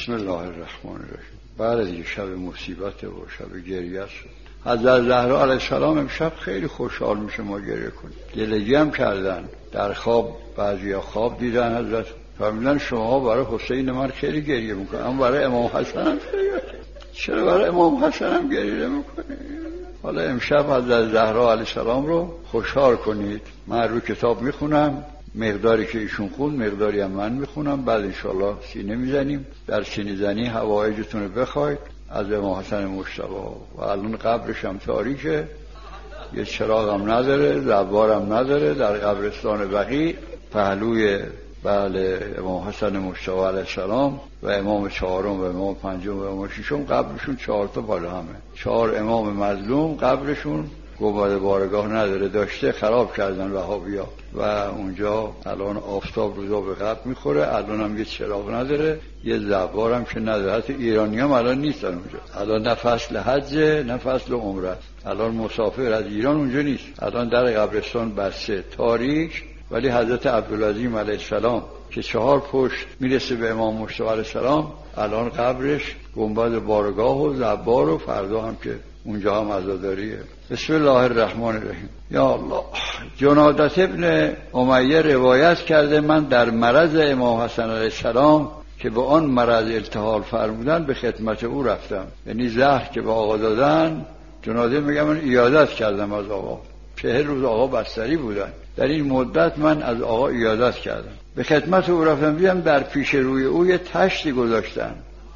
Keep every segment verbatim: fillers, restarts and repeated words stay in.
بسم الله الرحمن الرحیم. بعد از شب مصیبت و شب گریه شد حضرت زهرا علیه السلام امشب خیلی خوشحال میشه ما گریه کنیم. دلگی هم کردن، در خواب بعضیا خواب دیدن حضرت فرمودن شما برای حسین من خیلی گریه میکنم، اما برای امام حسن هم چرا برای امام حسن هم گریه میکنید؟ حالا امشب حضرت زهرا علیه السلام رو خوشحال کنید. من رو کتاب میخونم، مقداری که ایشون خون مقداری هم من میخونم، بعد انشالله سینه میزنیم. در سینه زنی حوایجتون رو بخواید از امام حسن مجتبی. و الان قبرش هم تاریکه، یه چراغ هم نداره، زوار هم نداره. در قبرستان بقیع پهلوی بله امام حسن مجتبی علیه السلام و امام چهارم و امام پنجم و امام ششم قبرشون چهار تا بالا همه، چهار امام مظلوم قبرشون گنبد بارگاه نداره، داشته خراب کردن وهابیا و اونجا الان آفتاب روزا به قبر میخوره. الان هم یه چراغ نداره، یه زوار هم که نداره. حتی ایرانی هم الان نیستن اونجا. الان نه فصل حجه نه فصل عمره، الان مسافر از ایران اونجا نیست. الان در قبرستان بسته تاریک، ولی حضرت عبدالعظیم علیه السلام که چهار پشت میرسه به امام مجتبی علیه السلام الان قبرش گنبد بارگاه و زوار و فردا هم که اونجا هم عزاداریه. بسم الله الرحمن الرحیم. یا الله. جنادت ابن امیه روایت کرده من در مرض امام حسن علیه السلام که به آن مرض التحال فرمودن به خدمت او رفتم. یعنی زهر که به آقا دادن، جناده میگم من عیادت کردم از آقا. چهل روز آقا بستری بودن، در این مدت من از آقا عیادت کردم. به خدمت او رفتم، دیدم در پیش روی او یه تشتی گذاشتن.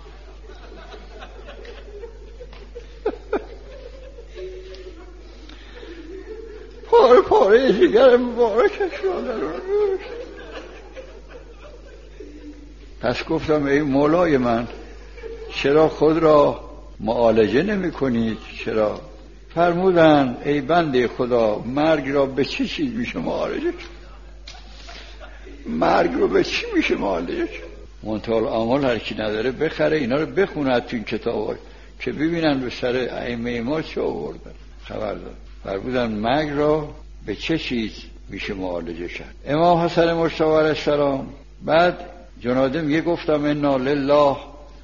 پاره پاره جگر مبارکش شده. پس گفتم ای مولای من، چرا خود را معالجه نمی کنید؟ چرا؟ فرمودن ای بنده خدا، مرگ را به چه چیز میشه معالجه؟ مرگ رو به چی میشه معالجه؟ منتهی اعمال هر کی نداره بخره اینا رو بخونه تو این کتابا که ببینن به سر ائمه ما چه آوردن. خبر داد. فرمودن مرگ را به چه چیز میشه معالجه کرد؟ امام حسن مجتبی علیه السلام بعد جناده میگه گفتم انا لله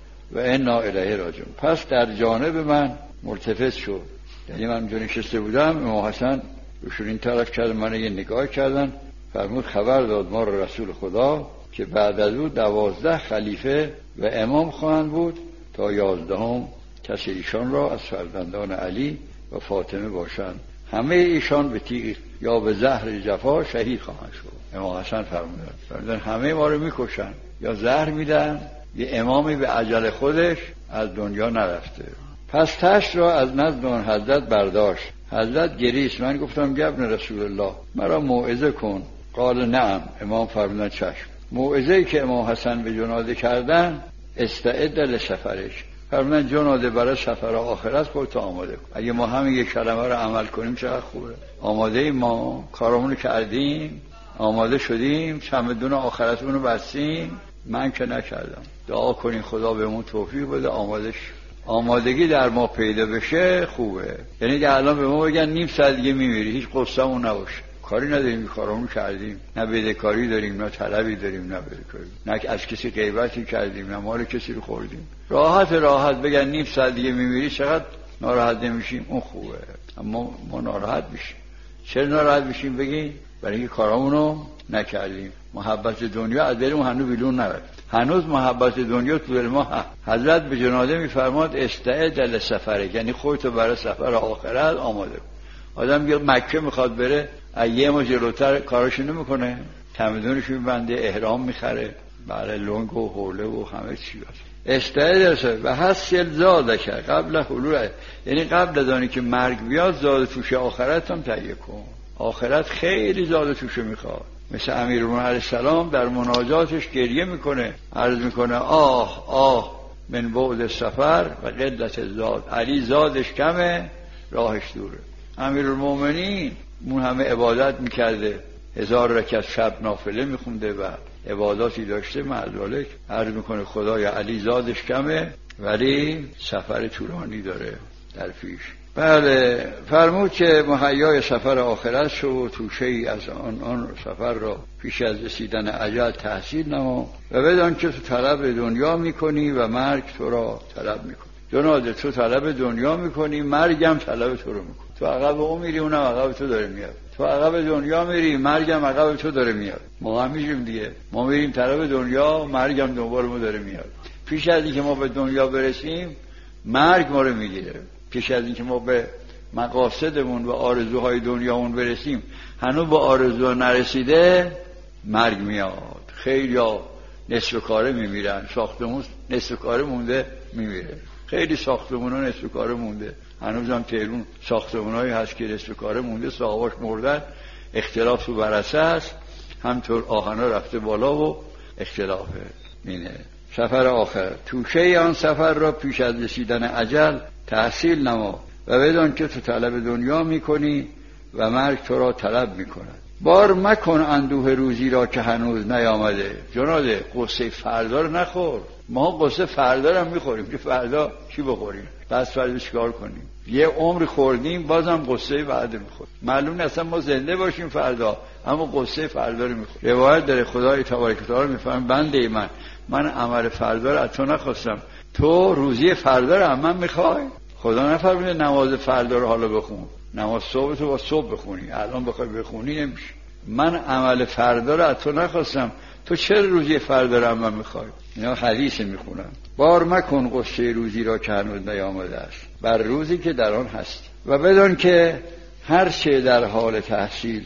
و انا الیه راجعون. پس در جانب من ملتفت شد، یعنی من اونجا نشسته بودم، امام حسن روشون این طرف کرد، من یه نگاه کردن. فرمود خبر داد ما رو رسول خدا که بعد از او دوازده خلیفه و امام خواهند بود تا یازدهم کسی ایشان را از فرزندان علی و فاطمه باشند، همه ایشان به تیغ یا به زهر جفا شهید خواهند شد. امام حسن فرمودن فرمودن همه ما رو میکشن، یا زهر میدن، یه امامی به اجل خودش از دنیا نرفته. پس تشت را از نزد آن حضرت برداشت. حضرت گریست. من گفتم ابن رسول الله مرا موعظه کن. قال نعم. امام فرمودن چشم. موعظه‌ای که امام حسن به جناده کردن استعد لسفرش. فرمودن جناده برای سفر آخرت خودت آماده کن. اگه ما همین یک کلمه رو عمل کنیم چقدر خوبه. آماده ایم، ما کارمون کردیم، آماده شدیم، چمدون آخرتمون رو بستیم. من که نکردم. دعا کنین خدا بهمون توفیق بده آماده شیم. آمادگی در ما پیدا بشه خوبه. یعنی که الان به ما بگن نیم ساعت دیگه میمیری، هیچ قصه‌مون نباشه. کاری نداریم، کارامون کردیم، نه بدهکاری داریم نه طلبی داریم، نه بدهکاری، نه از کسی غیبتی کردیم نه مال کسی رو خوردیم. راحت راحت بگن نیم ساعت دیگه میمیری، چقدر ناراحت نمیشیم. اون خوبه. اما ما ناراحت میشیم. چرا ناراحت میشیم؟ بگین برای اینکه کارامونو نکردیم. محبت دنیا از دلمون هنوز بیرون نرفت. هنوز محبت دنیا تو دل ما هست. حضرت به جناده میفرماد استعد لسفره، یعنی خودتو برای سفر آخرت آماده کن. آدم یه مکه میخواد بره، یه ما جلوتر کاراشو نمیکنه، چمدونشو میبنده، احرام میخره، برای لنگ و حوله و همه چی باشه. استعد و حسل زاده کرد قبل حلول، یعنی قبل از آنی که مرگ بیاد زاده توش آخرت هم تهیه کن. آخرت خیلی زاده توش میخواد. مثل امیرالمومنین علیه السلام در مناجاتش گریه میکنه، عرض میکنه آه آه من بعد سفر و قلت زاد. علی زادش کمه، راهش دوره. امیرالمومنین اون همه عبادت میکرده، هزار رکعت شب نافله میخونده و عباداتی داشته، معذالک عرض میکنه خدای علی زادش کمه ولی سفر طولانی داره در پیش. بله، فرمود که مهیای سفر آخرت شو و توشه ای از آن آن سفر را پیش از رسیدن اجل تحصیل نما و بدان که تو طلب دنیا میکنی و مرگ تو را طلب میکنی. جناده تو طلب دنیا میکنی، مرگم طلب تو رو میکنی. تو عقب اون میری، اونم عقب تو داره میاد. تو عقب دنیا میری، مرگم عقب تو داره میاد. ما هم میشیم دیگه، ما میریم طلب دنیا، مرگم دنبال ما داره میاد. پیش از اینکه ما به دنیا برسیم مرگ ما رو میگیره. پیش از اینکه ما به مقاصدمون و آرزوهای دنیامون برسیم هنوز با آرزوها نرسیده مرگ میاد. خیلی ها نصف کاره میمیرن، ساختمون نصف کاره مونده میمیره. خیلی ساختمون ها نصف کاره مونده. هنوز هم تهرون ساختمون هایی هست که نصف کاره مونده، صاحباش مردن. اختلاف تو برسه است، همطور آهنا رفته بالا و اختلافه. اینه سفر آخر. توشه آن سفر را پیش از رسیدن اجل تحصیل نما و بدان که تو طلب دنیا میکنی و مرگ تو را طلب میکند. بار مکن اندوه روزی را که هنوز نیامده. جناده قصه فردا رو نخور. ما قصه فردا رو میخوریم که فردا چی بخوریم، بس فردا چیکار کنیم. یه عمر خوردیم بازم قصه بعد میخوریم. معلوم اصلا ما زنده باشیم فردا، اما قصه فردا رو میخوریم. روایت داره خدای تبارک و تعالی میفرماید بنده من من عمل فردا رو از تو نخواستم، تو روزی فردا رو هم من میخوای. خدا نفرموده نماز فردا رو حالا بخون، نماز صبح تو با صبح بخونی، الان بخوای بخونی نمیشه. من عمل فردا رو از تو نخواستم، تو چرا روزی فردا رو هم من میخوای؟ اینا حدیث میخونم. بار مکن قصه روزی را که هنوز نیامده است، بر روزی که در آن هستی و بدان که هر چه در حال تحصیل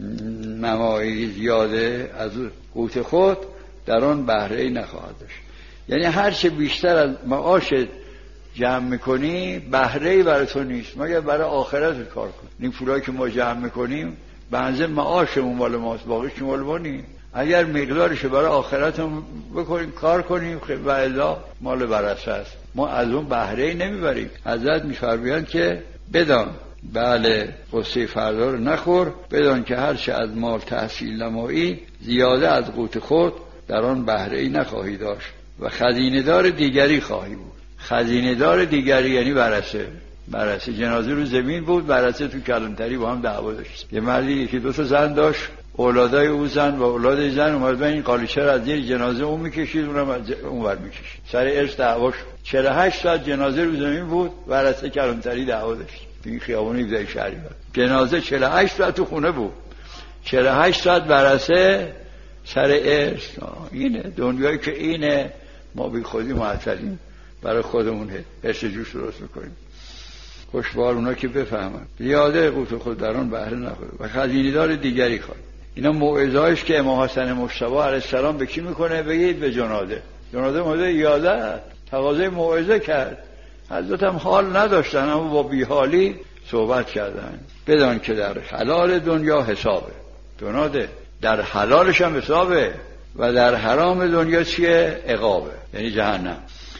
نمایی زیاده از قوت خود در آن بهره ای نخواهد داشت. یعنی هر چه بیشتر از معاش جمع میکنی بهره ای برای تو نیست مگر برای آخرت کار کن. این پولایی که ما جمع میکنیم بنزه معاشمون مال ماست، باقیش مال ما نیست. اگر مقدارش برای آخرتمون بکنیم کار کنیم و الا مال برسه است، ما از اون بهره ای نمیبریم. حضرت میفرمایند که بدان، بله قصه فردا رو نخور، بدان که هر چه از مال تحصیل نمایی زیاده از قوت خود در آن بهره ای نخواهی داشت و خزینه دار دیگری خواهی بود. خزینه دار دیگری یعنی برسه. برسه جنازه رو زمین بود، برسه تو کلانتری با هم دعوا داشت. یه مردی یکی دو تا زن داشت، اولادای او زن و اولاد زن اومد این قالیچه رو از زیر جنازه اون میکشید، اونم از اون ور میکشید. سر ارث دعوا شد. چهل و هشت ساعت جنازه رو زمین بود، برسه کلانتری دعوا داشت. این خیابون هفده شهریور. جنازه چهل و هشت ساعت تو خونه بود. چهل و هشت ساعت برسه سر ارث. اینه دنیایی که اینه، ما بی خودی معطلیم، برای خودمون ارث جوش درست میکنیم. خوشبار اونا که بفهمن زیاده قوت خود در آن بهره نخوره و خزینه دار دیگری خواهد. اینا موعظه‌اش که امام حسن مجتبی علیه السلام به کی میکنه؟ بگید به جناده. جناده موعظه یاده تقاضای موعظه کرد. حضرت هم حال نداشتن اما با بیحالی صحبت کردن. بدان که در حلال دنیا حسابه. جناده در حلالش هم حسابه و در حرام دنیا چیه؟ عقابه، یعنی جهنم.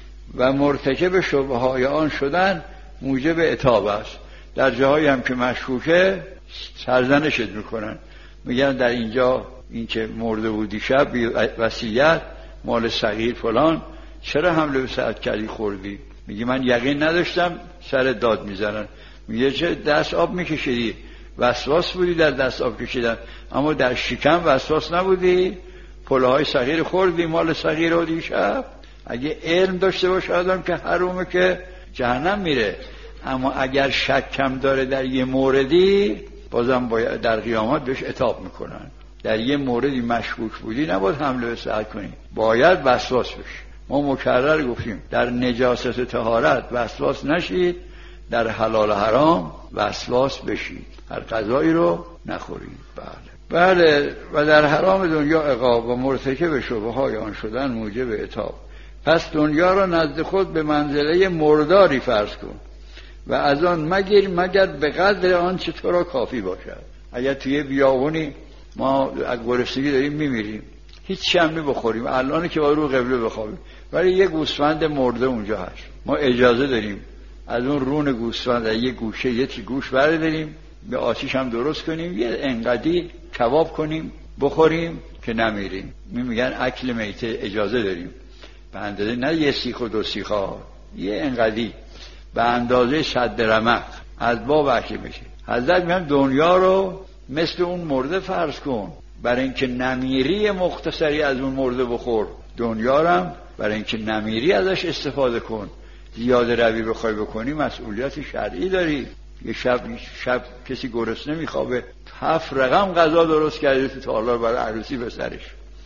و مرتکب شبهه های آن شدن موجب عتاب است. در جاهایی هم که مشکوکه سرزنشت میکنن، میگن در اینجا این که مرده بودی شب وصیت مال صغیر فلان، چرا حمله به سعد کلی خوردی؟ میگی من یقین نداشتم، سر داد میزنن. میگه چه دست آب میکشیدی؟ وسواس بودی در دست آب کشیدن، اما در شکم وسواس نبودی؟ پله‌های صغیر خوردی، مال صغیر رو دیشب. اگه علم داشته باشه آدم که حرومه که جهنم میره، اما اگر شک کم داره در یه موردی بازم باید در قیامت بهش عتاب میکنن. در یه موردی مشکوک بودی نباید حمله به سعد کنی، باید وسواس بشی. ما مکرر گفتیم در نجاست طهارت وسواس نشید، در حلال حرام وسواس بشید، هر غذایی رو نخورید. بله بله و در حرام دنیا عقاب و مرتکب شبهه های آن شدن موجب عتاب. پس دنیا را نزد خود به منزله مرداری فرض کن و از آن مگیر مگر به قدر آن چه تو را کافی باشد. اگر توی بیابونی ما از گرسنگی داریم میمیریم، هیچ چیزی بخوریم، الان که با رو قبله بخوابیم، ولی یه گوسفند مرده اونجا هست، ما اجازه داریم از اون رون گوسفند یه گوشه یه چی گوش برداریم، به آتیش هم درست کنیم، یه انقدی کباب کنیم بخوریم که نمیریم. میگن اکل میته اجازه داریم، به اندازه نه یه سیخ و دو سیخ ها، یه انقدی به اندازه صد رمق از با وحشی میشه. حضرت میگن دنیا رو مثل اون مرده فرض کن، برای اینکه نمیری مختصری از اون مرده بخور. دنیا رو هم برای اینکه نمیری ازش استفاده کن. زیاده روی بخوای بکنی مسئولیت شرعی داری. یه شب شب کسی گرسنه میخوابه، هفت رقم غذا درست کرده تو تالار برای عروسی پسرش،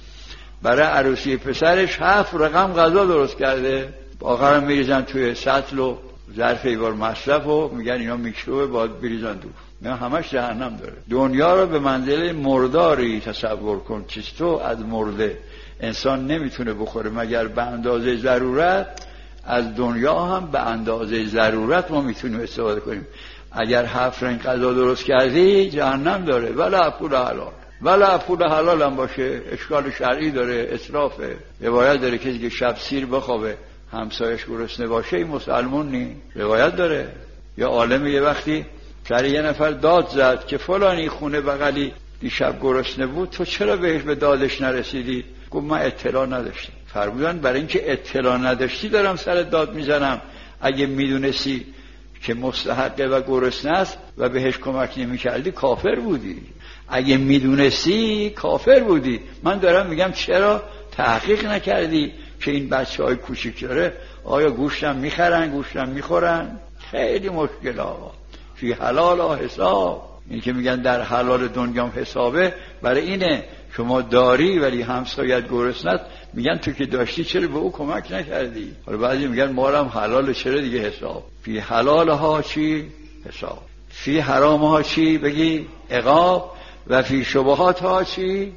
برای عروسی پسرش هفت رقم غذا درست کرده، آخرم میریزن توی سطل و ظرف ایوار مصرف و میگن اینا میکروبه باید بریزن دور. نه همش جهنم داره. دنیا رو به منزله مرداری تصور کن. چیستو از مرده انسان نمیتونه بخوره مگر به اندازه ضرورت. از دنیا هم به اندازه ضرورت ما میتونیم استفاده کنیم. اگر هفت رنگ غذا درست کردی جهنم داره، ولی پول حلال، ولی پول حلال هم باشه اشکال شرعی داره، اسرافه. روایت داره کسی که شب سیر بخوابه همسایش گرسنه باشه این مسلمون نی. روایت داره. یا عالم یه وقتی سر یه نفر داد زد که فلانی خونه بغلی دیشب گرسنه بود، تو چرا بهش به دادش نرسیدی؟ گفت من اطلاع نداشتم. فرمودن برای اینکه اطلاع نداشتی دارم سر داد میزنم. اگه میدونستی که مستحقه و گرسنه است و بهش کمک نمی‌کردی کافر بودی. اگه میدونستی کافر بودی. من دارم میگم چرا تحقیق نکردی که این بچه‌های کوچیک داره آیا گوشتم میخرن گوشتم میخورن؟ خیلی مشکل آقا. فی حلال ها حساب. این که میگن در حلال دنیام حسابه برای اینه شما داری ولی همسایت گرسنه است، میگن تو که داشتی چرا به او کمک نکردی؟ حالا بعضی میگن مالم حلال چرا دیگه حساب. فی حلال ها چی؟ حساب. فی حرام ها چی؟ بگی عقاب. و فی شبهات ها چی؟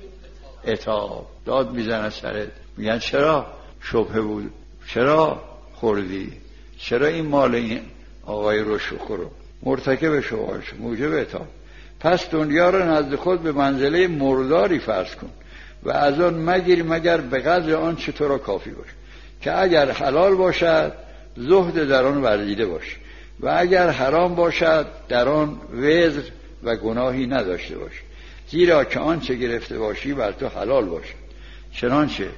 عتاب. داد میزنه سرت، میگن چرا شبهه بود، چرا خوردی، چرا این مال این آقای رو شخورو مرتکب شبهاش موجب عتاب. پس دنیا رو نزد خود به منزله مرداری فرض کن و از آن مگیر مگر به قدر آن چطور را کافی باش، که اگر حلال باشد زهد در آن ورزیده باش و اگر حرام باشد در آن وزر و گناهی نداشته باش، زیرا که آنچه گرفته باشی بر تو حلال باشد. چنانچه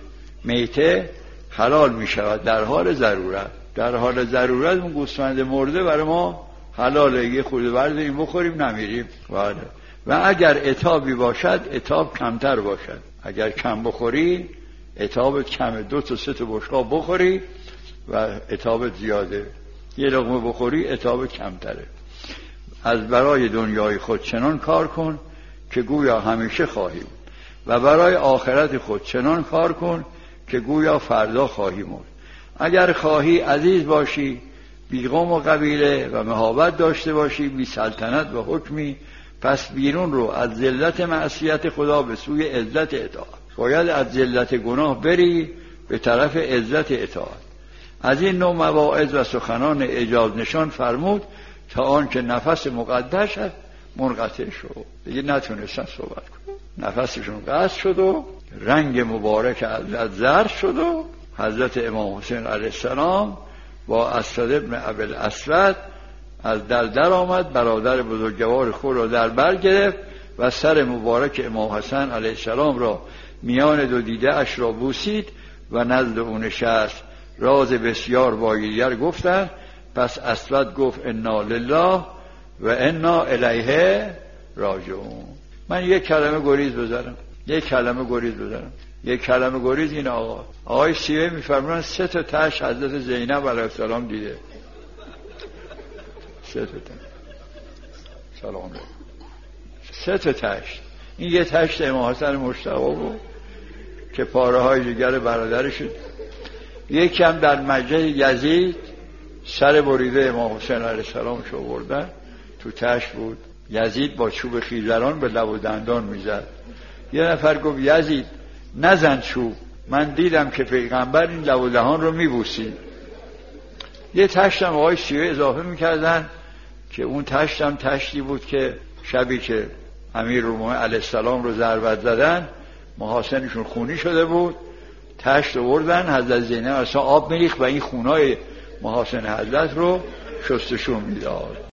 میته حلال می شود در حال ضرورت. در حال ضرورت اون گوسفند مرده برای ما حلاله، یه خورده برداریم بخوریم نمیریم. بله. و اگر عتابی باشد عتاب کمتر باشد. اگر کم بخوری عتابت کمه، دو تا سه تا بشقاب بخوری و عتابت زیاده، یه لقمه بخوری عتابت کمتره. از برای دنیای خود چنان کار کن که گویا همیشه خواهی بود و برای آخرت خود چنان کار کن که گویا فردا خواهی مرد. اگر خواهی عزیز باشی، بی قوم و قبیله و مهابت داشته باشی، بی سلطنت و حکمی، پس بیرون رو از ذلت معصیت خدا به سوی عزت اطاعت. باید از ذلت گناه بری به طرف عزت اطاعت. از این نوع مواعظ و سخنان اعجاز نشان فرمود تا آن که نفس مقدس منقطع شد، دیگه نتونستن صحبت کن. نفسشون قطع شد و رنگ مبارک حضرت زرد شد و حضرت امام حسین علیه السلام با اسد ابن ابی الاسود از در در آمد، برادر بزرگوار خود را در بر گرفت و سر مبارک امام حسن علیه السلام را میان دو دیده اش را بوسید و نزد او نشست. راز بسیار با یکدیگر گفتند. پس اسود گفت انا لله و انا الیه راجعون. من یک کلمه گریز بذارم یک کلمه گریز بذارم یک کلمه گریز این آقا آقای سیوه میفرمونن سه تا تش حضرت زینب علیه السلام دیده. سه تا تش سلام سه تا تش. این یه تشت امام حسن مجتبی بود که پاره های جگر برادرش، یکی هم در مجلس یزید سر بریده امام حسین علیه السلام شو بردن تو تشت بود. یزید با چوب خیزران به لب و دندان میزد. یه نفر گفت یزید نزن چوب، من دیدم که پیغمبر این لب و دهان رو میبوسید. یه تشتم آقای شیعه اضافه میکردن که اون تشتم تشتی بود که شبی که امیرالمومنین علیه السلام رو ضربت زدن محاسنشون خونی شده بود، تشت آوردن حضرت زینب اصلا آب میریخت و این خونای محاسن حضرت رو شستشون میداد.